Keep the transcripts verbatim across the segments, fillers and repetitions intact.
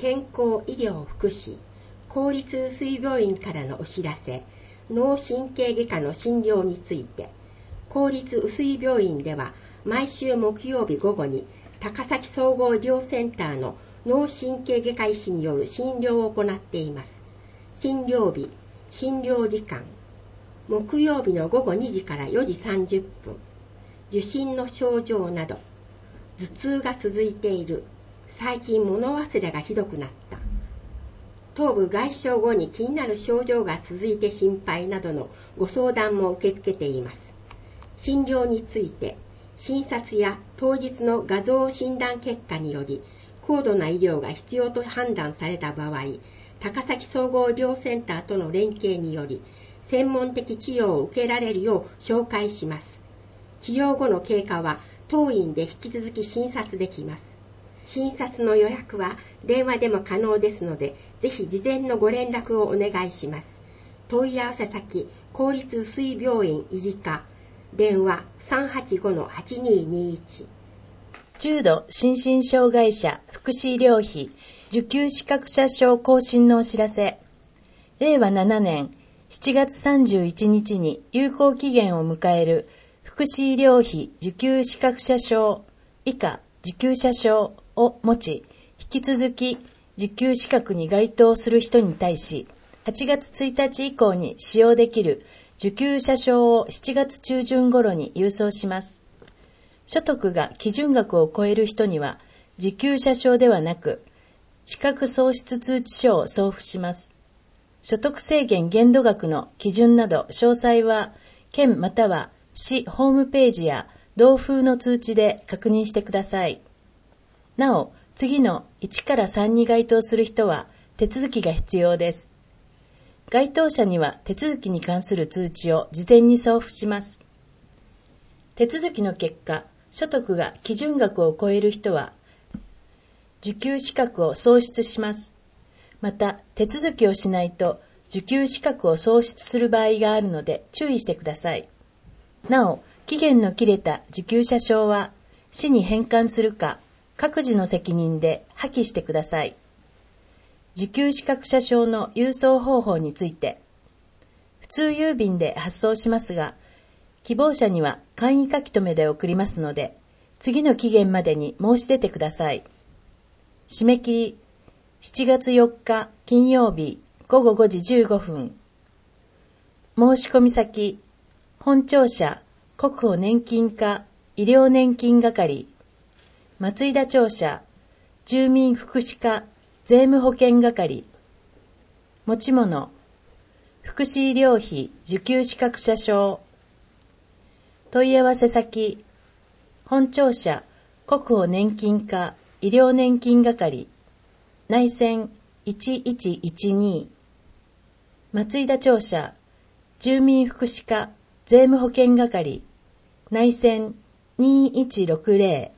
健康医療福祉公立雨水病院からのお知らせ、脳神経外科の診療について。公立雨水病院では毎週木曜日午後に高崎総合医療センターの脳神経外科医師による診療を行っています。診療日、診療時間、木曜日の午後にじからよじさんじゅっぷん。受診の症状など、頭痛が続いている、最近物忘れがひどくなった、頭部外傷後に気になる症状が続いて心配などのご相談も受け付けています。診療について、診察や当日の画像診断結果により、高度な医療が必要と判断された場合、高崎総合医療センターとの連携により、専門的治療を受けられるよう紹介します。治療後の経過は当院で引き続き診察できます。診察の予約は電話でも可能ですので、ぜひ事前のご連絡をお願いします。問い合わせ先、公立雨水病院医事課、電話 さんはちごのはちにーにーいち。 重度心身障害者福祉医療費受給資格者証更新のお知らせ。れいわななねんしちがつさんじゅういちにちに有効期限を迎える福祉医療費受給資格者証以下受給者証を持ち、引き続き受給資格に該当する人に対し、はちがつついたち以降に使用できる受給者証をしちがつちゅうじゅん頃に郵送します。所得が基準額を超える人には、受給者証ではなく、資格喪失通知書を送付します。所得制限限度額の基準など詳細は、県または市ホームページや同封の通知で確認してください。なお、次のいちからさんに該当する人は手続きが必要です。該当者には手続きに関する通知を事前に送付します。手続きの結果、所得が基準額を超える人は、受給資格を喪失します。また、手続きをしないと受給資格を喪失する場合があるので注意してください。なお、期限の切れた受給者証は、市に返還するか、各自の責任で破棄してください。受給資格者証の郵送方法について、普通郵便で発送しますが、希望者には簡易書き留めで送りますので、次の期限までに申し出てください。締め切り、しちがつよっか金曜日ごごごじじゅうごふん。申し込み先、本庁舎国保年金課医療年金係、松井田庁舎住民福祉課税務保険係。持ち物、福祉医療費受給資格者証。問い合わせ先、本庁舎国保年金課医療年金係、内線いちいちいちに、松井田庁舎住民福祉課税務保険係、内線にいちろくぜろ。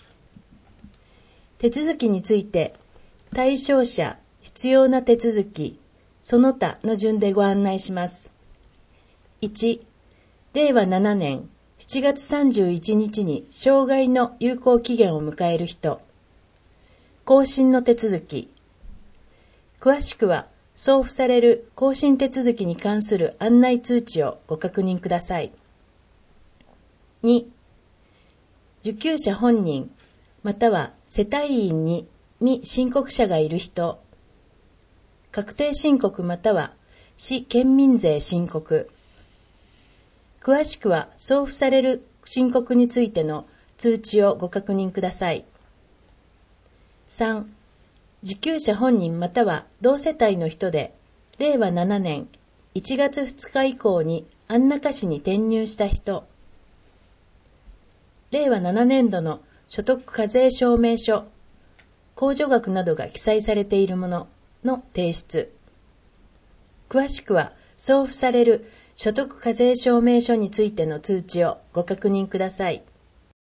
手続きについて、対象者、必要な手続き、その他の順でご案内します。いち、れいわななねんしちがつさんじゅういちにちに障害の有効期限を迎える人。更新の手続き。詳しくは、送付される更新手続きに関する案内通知をご確認ください。に、受給者本人、または世帯員に未申告者がいる人。確定申告または市県民税申告。詳しくは送付される申告についての通知をご確認ください。さん、受給者本人または同世帯の人で、れいわななねんいちがつふつか以降に安中市に転入した人。れいわななねんどの所得課税証明書、控除額などが記載されているものの提出。詳しくは送付される所得課税証明書についての通知をご確認ください。